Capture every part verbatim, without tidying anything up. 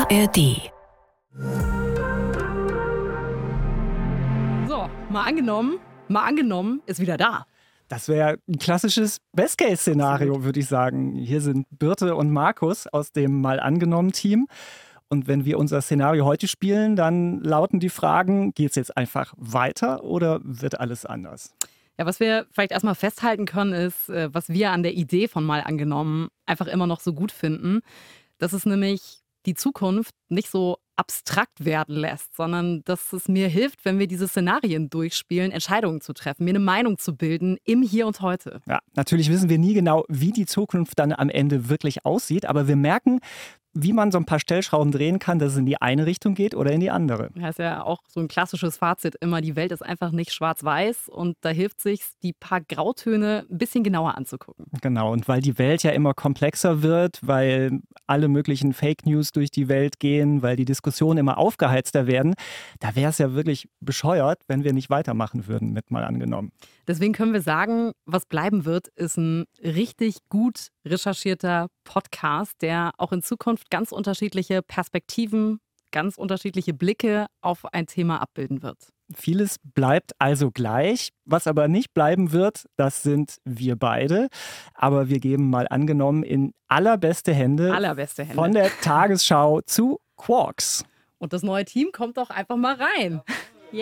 R D. So, mal angenommen, mal angenommen, ist wieder da. Das wäre ein klassisches Best-Case-Szenario, würde ich sagen. Hier sind Birte und Markus aus dem Mal angenommen Team. Und wenn wir unser Szenario heute spielen, dann lauten die Fragen, geht es jetzt einfach weiter oder wird alles anders? Ja, was wir vielleicht erstmal festhalten können, ist, was wir an der Idee von Mal angenommen einfach immer noch so gut finden. Dass es nämlich die Zukunft nicht so abstrakt werden lässt, sondern dass es mir hilft, wenn wir diese Szenarien durchspielen, Entscheidungen zu treffen, mir eine Meinung zu bilden im Hier und Heute. Ja, natürlich wissen wir nie genau, wie die Zukunft dann am Ende wirklich aussieht, aber wir merken, wie man so ein paar Stellschrauben drehen kann, dass es in die eine Richtung geht oder in die andere. Das ist ja auch so ein klassisches Fazit immer, die Welt ist einfach nicht schwarz-weiß und da hilft es sich, die paar Grautöne ein bisschen genauer anzugucken. Genau, und weil die Welt ja immer komplexer wird, weil alle möglichen Fake News durch die Welt gehen, weil die Diskussionen immer aufgeheizter werden, da wäre es ja wirklich bescheuert, wenn wir nicht weitermachen würden, mit Mal angenommen. Deswegen können wir sagen, was bleiben wird, ist ein richtig gut recherchierter Podcast, der auch in Zukunft ganz unterschiedliche Perspektiven, ganz unterschiedliche Blicke auf ein Thema abbilden wird. Vieles bleibt also gleich. Was aber nicht bleiben wird, das sind wir beide. Aber wir geben Mal angenommen in allerbeste Hände, Allerbeste Hände. von der Tagesschau zu Quarks. Und das neue Team kommt doch einfach mal rein. Yay!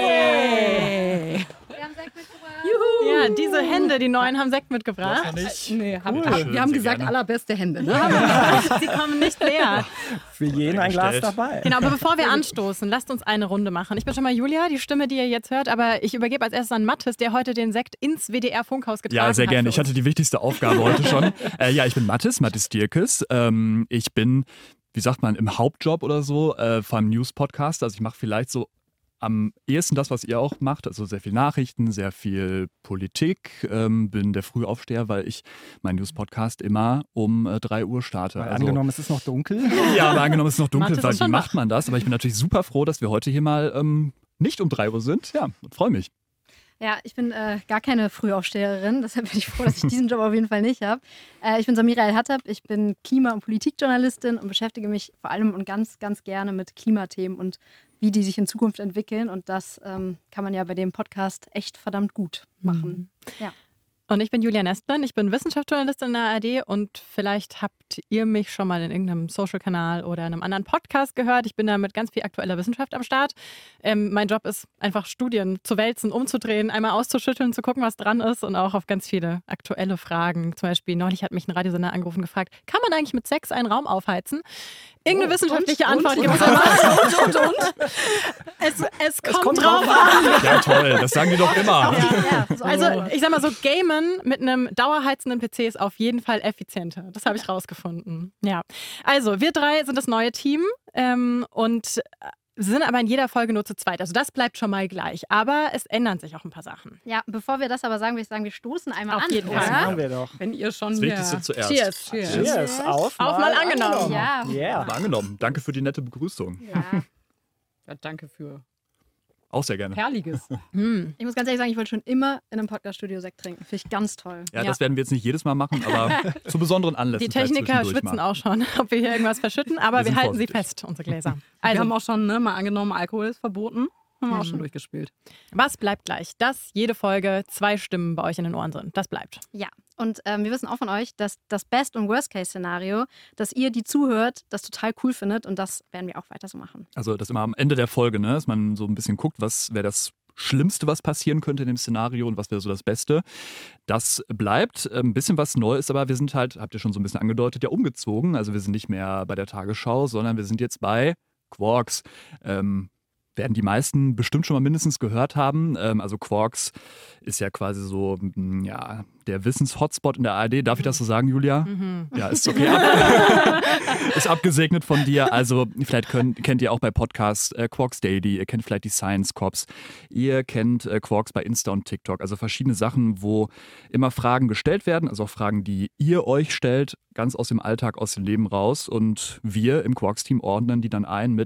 Yeah. Wir haben Sekt mitgebracht. Juhu! Ja, diese Hände, die neuen, haben Sekt mitgebracht. Nicht. Nee, haben, cool. Wir haben gesagt, gerne. Allerbeste Hände. Ne? Sie kommen nicht leer. Für jeden ein Glas dabei. Genau, aber bevor wir anstoßen, lasst uns eine Runde machen. Ich bin schon mal Julia, die Stimme, die ihr jetzt hört, aber ich übergebe als erstes an Mathis, der heute den Sekt ins W D R-Funkhaus getragen hat. Ja, sehr gerne. Ich hatte die wichtigste Aufgabe heute schon. Äh, ja, ich bin Mathis, Mathis Dierkes. Ähm, ich bin, wie sagt man, im Hauptjob oder so äh, vom News-Podcast. Also ich mache vielleicht so am ehesten das, was ihr auch macht, also sehr viel Nachrichten, sehr viel Politik, ähm, bin der Frühaufsteher, weil ich meinen News-Podcast immer um äh, drei Uhr starte. Weil also, angenommen, es ist noch dunkel. Ja, aber angenommen, es ist noch dunkel, weil wie wach. macht man das? Aber ich bin natürlich super froh, dass wir heute hier mal ähm, nicht um drei Uhr sind. Ja, und freue mich. Ja, ich bin äh, gar keine Frühaufsteherin, deshalb bin ich froh, dass ich diesen Job auf jeden Fall nicht habe. Äh, ich bin Samira El-Hattab, ich bin Klima- und Politikjournalistin und beschäftige mich vor allem und ganz, ganz gerne mit Klimathemen und wie die sich in Zukunft entwickeln. Und das ähm, kann man ja bei dem Podcast echt verdammt gut machen. Mhm. Ja. Und ich bin Julia Nestlin, ich bin Wissenschaftsjournalistin in der A R D und vielleicht habt ihr mich schon mal in irgendeinem Social-Kanal oder in einem anderen Podcast gehört. Ich bin da mit ganz viel aktueller Wissenschaft am Start. Ähm, mein Job ist einfach Studien zu wälzen, umzudrehen, einmal auszuschütteln, zu gucken, was dran ist und auch auf ganz viele aktuelle Fragen. Zum Beispiel neulich hat mich ein Radiosender angerufen und gefragt, kann man eigentlich mit Sex einen Raum aufheizen? Irgendeine oh, wissenschaftliche und, Antwort gibt es immer. Und, und, und. Es, es, kommt, es kommt drauf an. an. Ja, toll. Das sagen die doch immer. Ja, ja. Also, ich sag mal so, Gamen mit einem dauerheizenden P C ist auf jeden Fall effizienter. Das habe ich rausgefunden. Ja. Also, wir drei sind das neue Team ähm, und sind aber in jeder Folge nur zu zweit. Also das bleibt schon mal gleich. Aber es ändern sich auch ein paar Sachen. Ja, bevor wir das aber sagen, würde ich sagen, wir stoßen einmal auf an. Auf jeden Fall. Das machen wir doch. Wenn ihr schon das hier... Wichtigste zuerst. Cheers. Cheers. Cheers. Cheers. Auf, auf mal angenommen. Ja. Yeah. Mal angenommen. Danke für die nette Begrüßung. Ja. Ja, danke für auch sehr gerne. Herrliches. Hm. Ich muss ganz ehrlich sagen, ich wollte schon immer in einem Podcaststudio Sekt trinken. Finde ich ganz toll. Ja, ja, das werden wir jetzt nicht jedes Mal machen, aber zu besonderen Anlässen. Die Techniker schwitzen auch schon, ob wir hier irgendwas verschütten, aber wir, wir halten vorsichtig. Sie fest, unsere Gläser. Also, wir haben auch schon ne, mal angenommen, Alkohol ist verboten. Haben wir mhm. auch schon durchgespielt. Was bleibt gleich? Dass jede Folge zwei Stimmen bei euch in den Ohren sind. Das bleibt. Ja, und ähm, wir wissen auch von euch, dass das Best- und Worst-Case-Szenario, dass ihr, die zuhört, das total cool findet und das werden wir auch weiter so machen. Also das immer am Ende der Folge, ne, dass man so ein bisschen guckt, was wäre das Schlimmste, was passieren könnte in dem Szenario und was wäre so das Beste. Das bleibt. Ein bisschen was neu ist, aber wir sind halt, habt ihr schon so ein bisschen angedeutet, ja umgezogen. Also wir sind nicht mehr bei der Tagesschau, sondern wir sind jetzt bei Quarks. Ähm, werden die meisten bestimmt schon mal mindestens gehört haben. Ähm, also Quarks ist ja quasi so ja, der Wissens-Hotspot in der A R D. Darf ich das so sagen, Julia? Mhm. Ja, ist okay. Ab ist abgesegnet von dir. Also vielleicht könnt, kennt ihr auch bei Podcasts äh, Quarks Daily, ihr kennt vielleicht die Science Cops, ihr kennt äh, Quarks bei Insta und TikTok. Also verschiedene Sachen, wo immer Fragen gestellt werden, also auch Fragen, die ihr euch stellt, ganz aus dem Alltag, aus dem Leben raus. Und wir im Quarks-Team ordnen die dann ein mit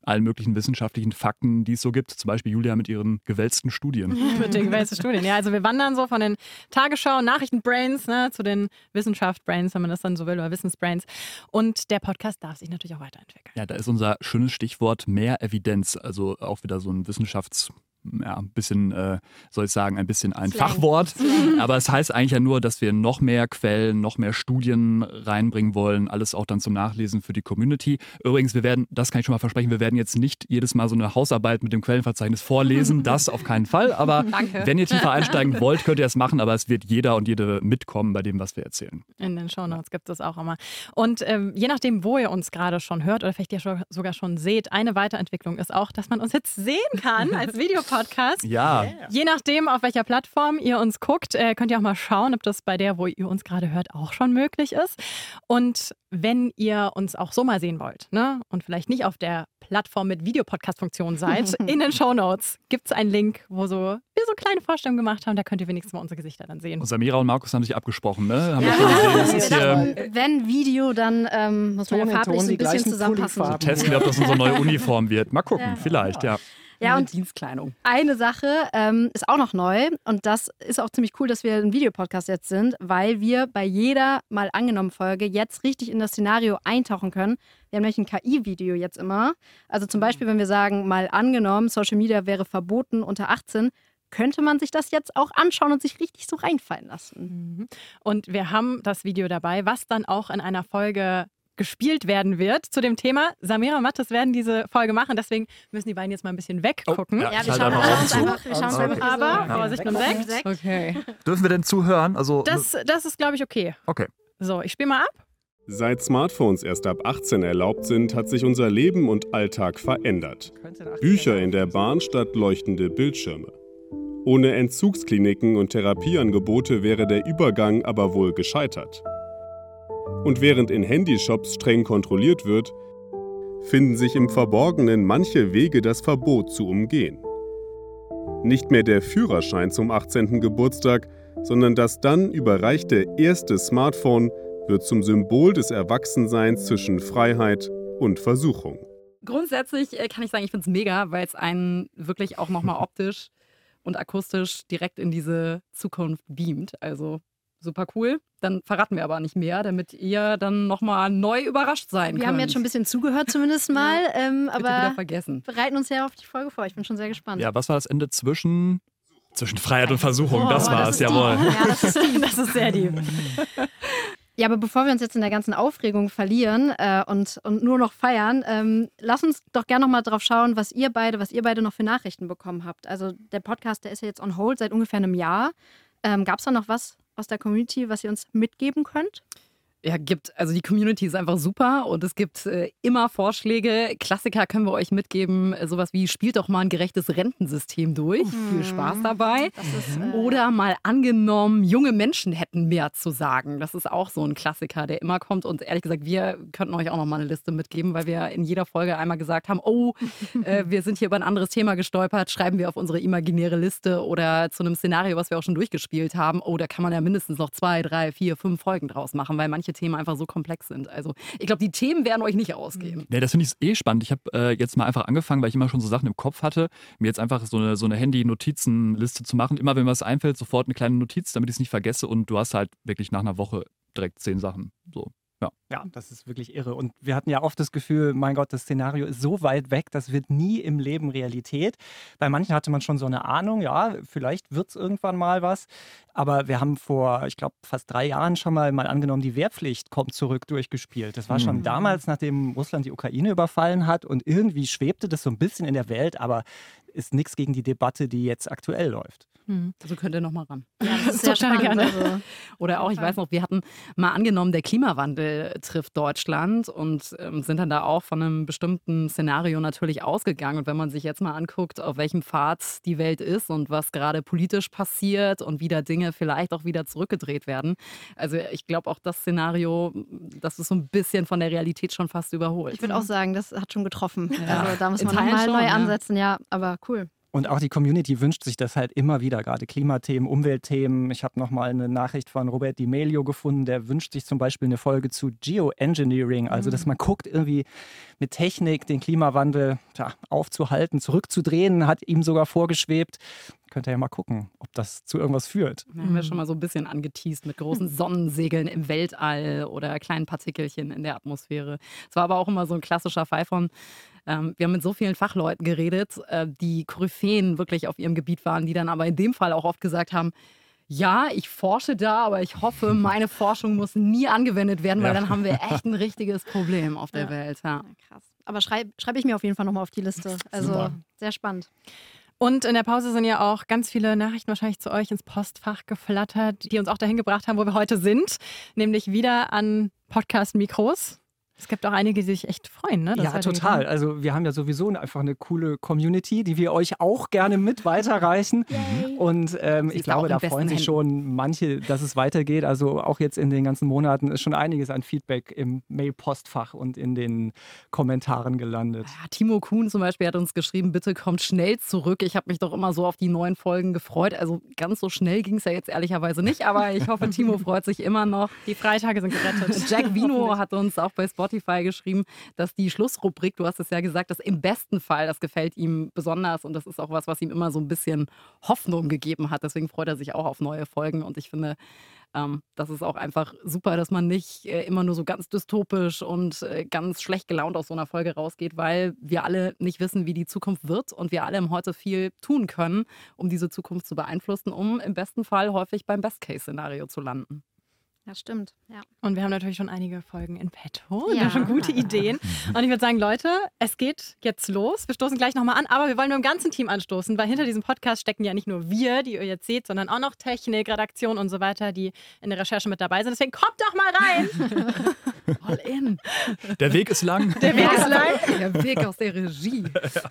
allen möglichen wissenschaftlichen Fakten, die es so gibt. Zum Beispiel Julia mit ihren gewälzten Studien. Mit den gewälzten Studien. Ja, also wir wandern so von den Tagesschau, Nachrichtenbrains ne, zu den Wissenschaftsbrains, wenn man das dann so will, oder Wissensbrains. Und der Podcast darf sich natürlich auch weiterentwickeln. Ja, da ist unser schönes Stichwort mehr Evidenz. Also auch wieder so ein Wissenschafts- ja, ein bisschen, äh, soll ich sagen, ein bisschen ein Slang. Fachwort. Aber es heißt eigentlich ja nur, dass wir noch mehr Quellen, noch mehr Studien reinbringen wollen. Alles auch dann zum Nachlesen für die Community. Übrigens, wir werden, das kann ich schon mal versprechen, wir werden jetzt nicht jedes Mal so eine Hausarbeit mit dem Quellenverzeichnis vorlesen. Das auf keinen Fall. Aber Danke. wenn ihr tiefer einsteigen wollt, könnt ihr es machen. Aber es wird jeder und jede mitkommen bei dem, was wir erzählen. In den Shownotes gibt es auch immer. Und ähm, je nachdem, wo ihr uns gerade schon hört oder vielleicht ihr schon, sogar schon seht, eine Weiterentwicklung ist auch, dass man uns jetzt sehen kann als Videopodcast. Ja. Je nachdem, auf welcher Plattform ihr uns guckt, äh, könnt ihr auch mal schauen, ob das bei der, wo ihr uns gerade hört, auch schon möglich ist. Und wenn ihr uns auch so mal sehen wollt, ne, und vielleicht nicht auf der Plattform mit Videopodcast-Funktion seid, in den Shownotes gibt es einen Link, wo so, wir so kleine Vorstellungen gemacht haben. Da könnt ihr wenigstens mal unsere Gesichter dann sehen. Und Samira und Markus haben sich abgesprochen, ne? Haben Ja. wir schon gesehen. Das ist hier, Wenn Video, dann ähm, muss man Ton ja in farblich Ton so die ein bisschen gleichen zusammenpassen. Pullifarben. testen wir, ob das unsere neue Uniform wird. Mal gucken, Ja. vielleicht, ja. Ja, Eine und Dienstkleidung. eine Sache ähm, ist auch noch neu und das ist auch ziemlich cool, dass wir ein Videopodcast jetzt sind, weil wir bei jeder mal angenommen Folge jetzt richtig in das Szenario eintauchen können. Wir haben nämlich ein K I-Video jetzt immer. Also zum Beispiel, wenn wir sagen, mal angenommen, Social Media wäre verboten unter achtzehn, könnte man sich das jetzt auch anschauen und sich richtig so reinfallen lassen. Mhm. Und wir haben das Video dabei, was dann auch in einer Folge gespielt werden wird zu dem Thema. Samira und Mathis werden diese Folge machen, deswegen müssen die beiden jetzt mal ein bisschen weggucken. Oh, ja. Ja, Ich wir halte schauen einfach uns auf zu. einfach, wir schauen uns Okay. einfach Aber, so Vorsicht mit dem weg. Sekt. Okay. Dürfen wir denn zuhören? Also, Das, das ist, glaube ich, okay. okay. So, ich spiele mal ab. Seit Smartphones erst ab achtzehn erlaubt sind, hat sich unser Leben und Alltag verändert. Bücher in der Bahn statt leuchtende Bildschirme. Ohne Entzugskliniken und Therapieangebote wäre der Übergang aber wohl gescheitert. Und während in Handyshops streng kontrolliert wird, finden sich im Verborgenen manche Wege, das Verbot zu umgehen. Nicht mehr der Führerschein zum achtzehnten Geburtstag, sondern das dann überreichte erste Smartphone wird zum Symbol des Erwachsenseins zwischen Freiheit und Versuchung. Grundsätzlich äh, kann ich sagen, ich finde es mega, weil es einen wirklich auch nochmal optisch und akustisch direkt in diese Zukunft beamt. Also super cool. Dann verraten wir aber nicht mehr, damit ihr dann nochmal neu überrascht sein könnt. Wir haben jetzt schon ein bisschen zugehört zumindest mal, ähm, Bitte wieder aber vergessen. bereiten uns ja auf die Folge vor. Ich bin schon sehr gespannt. Ja, was war das Ende zwischen, zwischen Freiheit und Versuchung? Oh, das das war es, ist jawohl. deep. Ja, das ist deep. Das ist sehr deep. Ja, aber bevor wir uns jetzt in der ganzen Aufregung verlieren äh, und, und nur noch feiern, ähm, lass uns doch gerne noch mal drauf schauen, was ihr beide, was ihr beide noch für Nachrichten bekommen habt. Also der Podcast, der ist ja jetzt on hold seit ungefähr einem Jahr. Ähm, Gab es da noch was aus der Community, was ihr uns mitgeben könnt? Ja, gibt, also die Community ist einfach super und es gibt äh, immer Vorschläge. Klassiker können wir euch mitgeben, äh, sowas wie spielt doch mal ein gerechtes Rentensystem durch. Viel Spaß dabei. Das ist, äh, Oder mal angenommen, junge Menschen hätten mehr zu sagen. Das ist auch so ein Klassiker, der immer kommt. Und ehrlich gesagt, wir könnten euch auch noch mal eine Liste mitgeben, weil wir in jeder Folge einmal gesagt haben, oh, äh, wir sind hier über ein anderes Thema gestolpert, schreiben wir auf unsere imaginäre Liste oder zu einem Szenario, was wir auch schon durchgespielt haben. Oh, da kann man ja mindestens noch zwei, drei, vier, fünf Folgen draus machen, weil manche Themen einfach so komplex sind. Also ich glaube, die Themen werden euch nicht ausgehen. Nee, das finde ich eh spannend. Ich habe äh, jetzt mal einfach angefangen, weil ich immer schon so Sachen im Kopf hatte, mir jetzt einfach so eine, so eine Handy-Notizenliste zu machen. Immer wenn mir was einfällt, sofort eine kleine Notiz, damit ich es nicht vergesse. Und du hast halt wirklich nach einer Woche direkt zehn Sachen. So. Ja. Ja, das ist wirklich irre. Und wir hatten ja oft das Gefühl, mein Gott, das Szenario ist so weit weg, das wird nie im Leben Realität. Bei manchen hatte man schon so eine Ahnung, ja, vielleicht wird es irgendwann mal was. Aber wir haben vor, ich glaube, fast drei Jahren schon mal, mal angenommen, die Wehrpflicht kommt zurück durchgespielt. Das war schon Mhm. damals, nachdem Russland die Ukraine überfallen hat. Und irgendwie schwebte das so ein bisschen in der Welt, aber ist nichts gegen die Debatte, die jetzt aktuell läuft. Also könnt ihr noch mal ran. ja, das ist sehr Total spannend. gerne. Also, Oder auch, ich weiß noch, wir hatten mal angenommen, der Klimawandel trifft Deutschland und ähm, sind dann da auch von einem bestimmten Szenario natürlich ausgegangen. Und wenn man sich jetzt mal anguckt, auf welchem Pfad die Welt ist und was gerade politisch passiert und wie da Dinge vielleicht auch wieder zurückgedreht werden. Also ich glaube auch das Szenario, das ist so ein bisschen von der Realität schon fast überholt. ich würde auch sagen, das hat schon getroffen. Ja. Also da muss In man Teilen nochmal schon, neu ja. ansetzen, ja, aber cool. Und auch die Community wünscht sich das halt immer wieder, gerade Klimathemen, Umweltthemen. Ich habe nochmal eine Nachricht von Robert Di Melio gefunden, der wünscht sich zum Beispiel eine Folge zu Geoengineering, also dass man guckt, irgendwie mit Technik den Klimawandel tja, aufzuhalten, zurückzudrehen, hat ihm sogar vorgeschwebt. Könnt ihr ja mal gucken, ob das zu irgendwas führt. Da haben wir schon mal so ein bisschen angeteast mit großen Sonnensegeln im Weltall oder kleinen Partikelchen in der Atmosphäre. Es war aber auch immer so ein klassischer Fall von, ähm, wir haben mit so vielen Fachleuten geredet, äh, die Koryphäen wirklich auf ihrem Gebiet waren, die dann aber in dem Fall auch oft gesagt haben, ja, ich forsche da, aber ich hoffe, meine Forschung muss nie angewendet werden, weil ja. dann haben wir echt ein richtiges Problem auf der ja. Welt. Ja. Krass. Aber schreibe schreib ich mir auf jeden Fall nochmal auf die Liste. Also Super. Sehr spannend. Und in der Pause sind ja auch ganz viele Nachrichten wahrscheinlich zu euch ins Postfach geflattert, die uns auch dahin gebracht haben, wo wir heute sind, nämlich wieder an Podcast-Mikros. Es gibt auch einige, die sich echt freuen, ne? Ja, total. Also wir haben ja sowieso einfach eine coole Community, die wir euch auch gerne mit weiterreichen. Yay. Und ähm, ich glaube, da freuen sich schon manche, dass es weitergeht. Also auch jetzt in den ganzen Monaten ist schon einiges an Feedback im Mail-Postfach und in den Kommentaren gelandet. Ja, Timo Kuhn zum Beispiel hat uns geschrieben, bitte kommt schnell zurück. Ich habe mich doch immer so auf die neuen Folgen gefreut. Also ganz so schnell ging es ja jetzt ehrlicherweise nicht, aber ich hoffe, Timo freut sich immer noch. Die Freitage sind gerettet. Jack Vino hat uns auch bei Spotify geschrieben, dass die Schlussrubrik, du hast es ja gesagt, dass im besten Fall, das gefällt ihm besonders und das ist auch was, was ihm immer so ein bisschen Hoffnung gegeben hat. Deswegen freut er sich auch auf neue Folgen und ich finde, ähm, das ist auch einfach super, dass man nicht äh, immer nur so ganz dystopisch und äh, ganz schlecht gelaunt aus so einer Folge rausgeht, weil wir alle nicht wissen, wie die Zukunft wird und wir alle im Heute viel tun können, um diese Zukunft zu beeinflussen, um im besten Fall häufig beim Best-Case-Szenario zu landen. Ja, stimmt. Ja. Und wir haben natürlich schon einige Folgen in petto. Ja. schon gute Ideen. Und ich würde sagen, Leute, es geht jetzt los. Wir stoßen gleich nochmal an, aber wir wollen mit dem ganzen Team anstoßen, weil hinter diesem Podcast stecken ja nicht nur wir, die ihr jetzt seht, sondern auch noch Technik, Redaktion und so weiter, die in der Recherche mit dabei sind. Deswegen kommt doch mal rein. All in. Der Weg ist lang. Der Weg ist lang. Der Weg aus der Regie.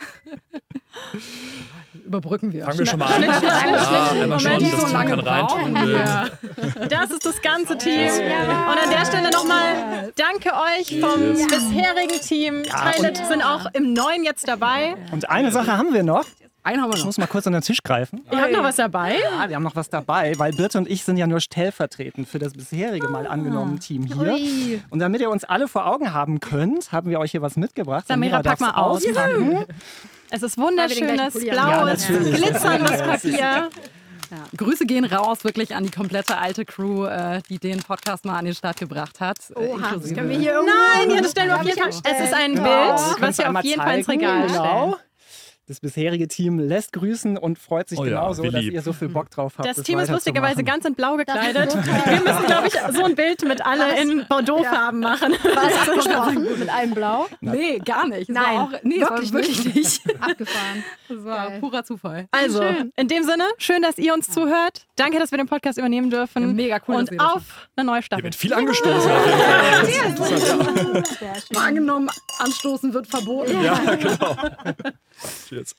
Überbrücken wir. Fangen wir schon mal an. Ja, einmal schauen, dass das Team kann reintun. Das ist das ganze Team. Ja. Und an der Stelle nochmal danke euch vom ja. bisherigen Team. Ja, Teile sind auch im neuen jetzt dabei. Und eine Sache haben wir noch. Einen haben wir noch. Ich muss mal kurz an den Tisch greifen. Ihr habt noch was dabei? Ja, wir haben noch was dabei, weil Birte und ich sind ja nur stellvertretend für das bisherige mal angenommene Team hier. Ui. Und damit ihr uns alle vor Augen haben könnt, haben wir euch hier was mitgebracht. Samira, pack mal aus. Es ist wunderschönes, blaues, ja, glitzerndes Papier. Ja. Grüße gehen raus wirklich an die komplette alte Crew, äh, die den Podcast mal an den Start gebracht hat. Oha, das können wir hier irgendwo Nein, ja, das stellen wir auf jeden Fall. Es ist ein genau. Bild, was wir auf jeden Fall ins Regal stellen. Das bisherige Team lässt grüßen und freut sich oh ja, genauso, dass ihr so viel Bock drauf habt. Das, das Team ist lustigerweise ganz in Blau gekleidet. Wir müssen, glaube ich, so ein Bild mit alle in Bordeaux-Farben ja. machen. War es abgesprochen mit einem Blau? Nee, gar nicht. Nein, war auch, nee, wirklich, war wirklich nicht. Abgefahren. Das war Geil. purer Zufall. Also, schön. In dem Sinne, schön, dass ihr uns ja. zuhört. Danke, dass wir den Podcast übernehmen dürfen. Ja, mega cool. Und auf eine neue Staffel. Hier wird viel angestoßen. Auf jeden Fall. Ja. Angenommen, anstoßen wird verboten. Ja, genau. Jetzt.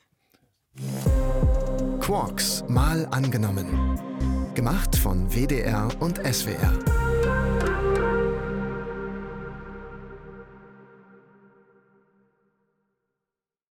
Quarks mal angenommen. Gemacht von W D R und S W R.